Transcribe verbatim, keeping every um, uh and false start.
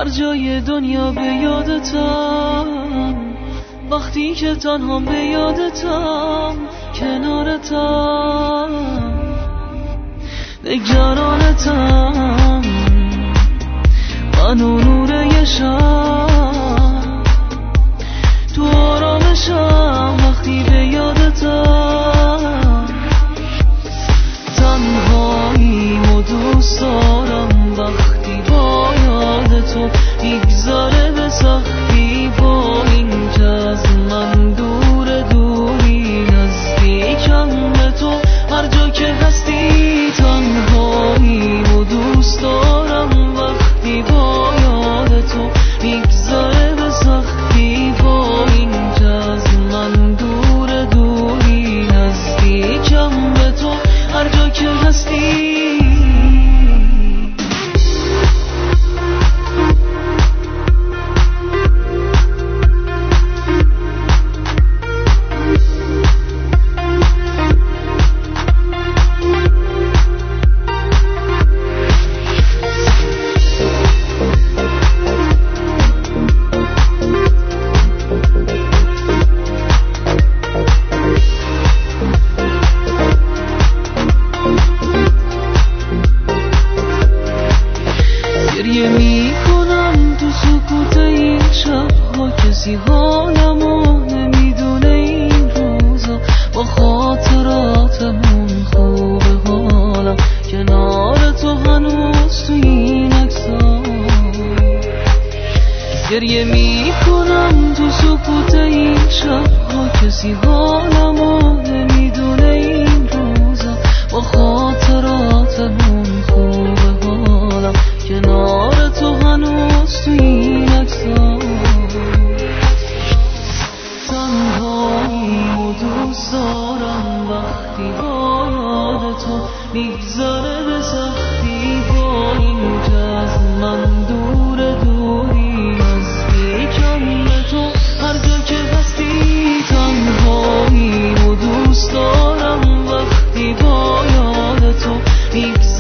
هر جای دنیا به یادتم، وقتی که تنها به یادتم، کنارتم نگرانتم، من و نور یه شب تو آرامشم، وقتی به یادتم، تنهاییم و دوست دارم، وقتی با یاد تو میگذره به سختی، با این که از من دور دوری، نزدیکم به تو هر جا که هستی، تنهاییم و دوست دارم، وقتی با یاد تو میگذره به سختی، با این که از من دور دوری، نزدیکم به تو هر جا که هستی. گریه می کنم تو سکوت این شب‌ها، کسی حالمو نمیدونه این روزا، با خاطراتمون خوبه حالم، کنار تو هنوز تو این عکس‌ها. گریه می کنم تو سکوت این شب‌ها، کسی حالمو نمیدونه این روزا، با خاطراتمون خوبه حالم، کنار تو هنوز تو این عکس‌ها. تنهاییم و دوست دارم، وقتی با یاد تو میگذره به سختی، با این که از من دور دوری، نزدیکم به تو هر جا که هستی، تنهاییم و دوست دارم، وقتی با یاد تو میگذره